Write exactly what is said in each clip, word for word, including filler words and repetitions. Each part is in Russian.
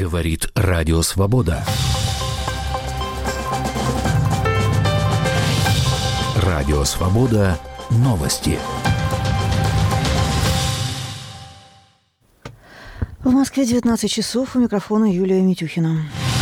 Говорит Радио Свобода. Радио Свобода. Новости. В Москве девятнадцать часов. У микрофона Юлия Митюхина.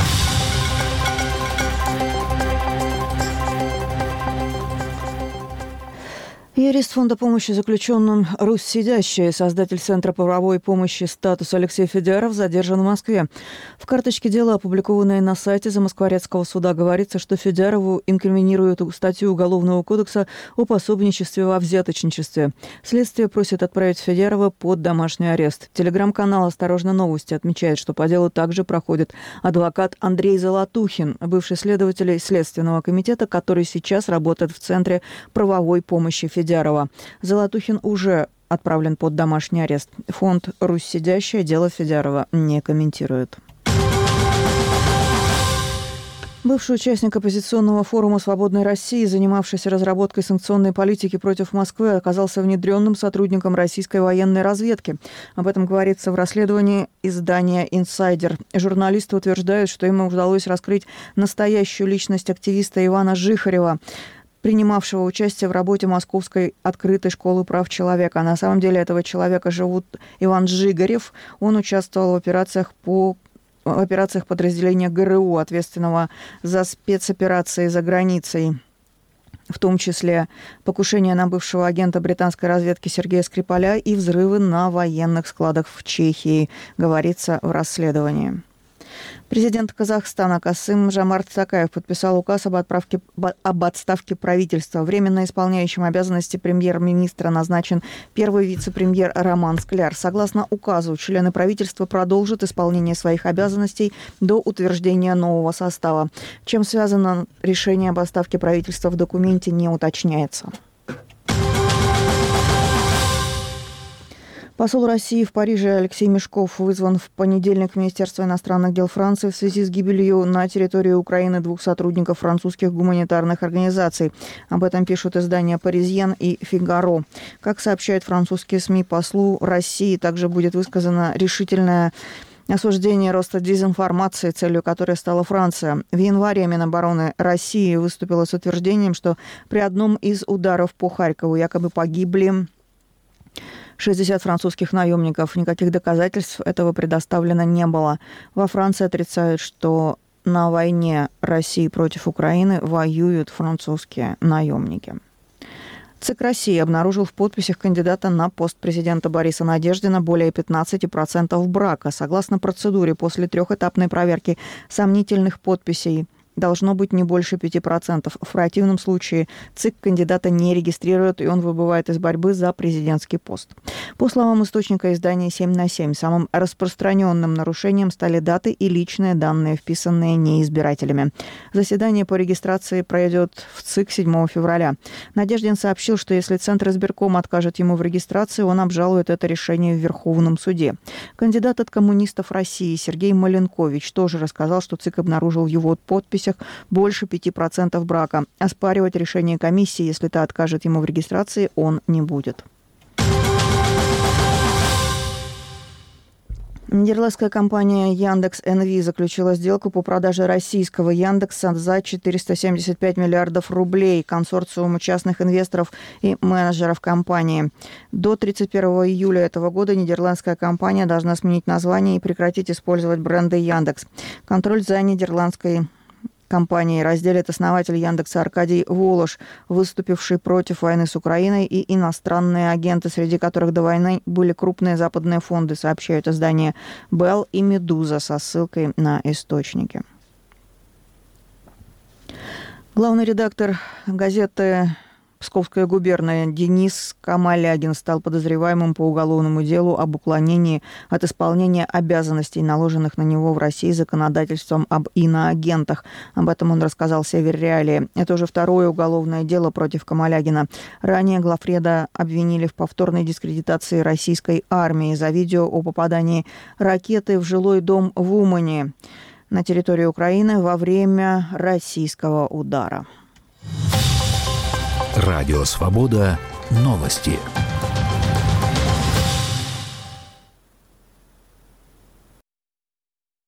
Юрист Фонда помощи заключенным «Русь сидящая», создатель Центра правовой помощи «Статус» Алексей Федяров задержан в Москве. В карточке дела, опубликованной на сайте Замоскворецкого суда, говорится, что Федярову инкриминируют статью Уголовного кодекса о пособничестве во взяточничестве. Следствие просит отправить Федярова под домашний арест. Телеграм-канал «Осторожно, новости» отмечает, что по делу также проходит адвокат Андрей Золотухин, бывший следователь Следственного комитета, который сейчас работает в Центре правовой помощи Федярова. Федярова. Золотухин уже отправлен под домашний арест. Фонд «Русь сидящая» дело Федярова не комментирует. Бывший участник оппозиционного форума «Свободной России», занимавшийся разработкой санкционной политики против Москвы, оказался внедренным сотрудником российской военной разведки. Об этом говорится в расследовании издания «Инсайдер». Журналисты утверждают, что ему удалось раскрыть настоящую личность активиста Ивана Жихарева, принимавшего участие в работе Московской открытой школы прав человека. А на самом деле этого человека зовут Иван Жигарев. Он участвовал в операциях по в операциях подразделения ГРУ, ответственного за спецоперации за границей, в том числе покушение на бывшего агента британской разведки Сергея Скрипаля и взрывы на военных складах в Чехии, говорится в расследовании. Президент Казахстана Касым-Жомарт Токаев подписал указ об, отправке, об отставке правительства. Временно исполняющим обязанности премьер-министра назначен первый вице-премьер Роман Скляр. Согласно указу, члены правительства продолжат исполнение своих обязанностей до утверждения нового состава. Чем связано решение об отставке правительства, в документе не уточняется. Посол России в Париже Алексей Мешков вызван в понедельник в Министерство иностранных дел Франции в связи с гибелью на территории Украины двух сотрудников французских гуманитарных организаций. Об этом пишут издания «Паризьен» и «Фигаро». Как сообщают французские СМИ, послу России также будет высказано решительное осуждение роста дезинформации, целью которой стала Франция. В январе Минобороны России выступила с утверждением, что при одном из ударов по Харькову якобы погибли шестьдесят французских наемников. Никаких доказательств этого предоставлено не было. Во Франции отрицают, что на войне России против Украины воюют французские наемники. ЦИК России обнаружил в подписях кандидата на пост президента Бориса Надеждина более пятнадцать процентов брака. Согласно процедуре, после трехэтапной проверки сомнительных подписей должно быть не больше пяти процентов. В противном случае ЦИК кандидата не регистрирует, и он выбывает из борьбы за президентский пост. По словам источника издания семь на семь, самым распространенным нарушением стали даты и личные данные, вписанные неизбирателями. Заседание по регистрации пройдет в ЦИК седьмого февраля. Надеждин сообщил, что если Центр избиркома откажет ему в регистрации, он обжалует это решение в Верховном суде. Кандидат от коммунистов России Сергей Маленкович тоже рассказал, что ЦИК обнаружил в его подписи больше пяти процентов брака. Оспаривать решение комиссии, если та откажет ему в регистрации, он не будет. Нидерландская компания Яндекс.эн.ви заключила сделку по продаже российского Яндекса за четыреста семьдесят пять миллиардов рублей консорциуму частных инвесторов и менеджеров компании. До тридцать первого июля этого года нидерландская компания должна сменить название и прекратить использовать бренды Яндекс. Контроль за нидерландской компании разделит основатель Яндекса Аркадий Волош, выступивший против войны с Украиной, и иностранные агенты, среди которых до войны были крупные западные фонды, сообщают издания «Белл» и «Медуза» со ссылкой на источники. Главный редактор газеты «Псковская губерния» Денис Камалягин стал подозреваемым по уголовному делу об уклонении от исполнения обязанностей, наложенных на него в России законодательством об иноагентах. Об этом он рассказал «Север Реалии». Это уже второе уголовное дело против Камалягина. Ранее главреда обвинили в повторной дискредитации российской армии за видео о попадании ракеты в жилой дом в Умани на территории Украины во время российского удара. Радио Свобода. Новости.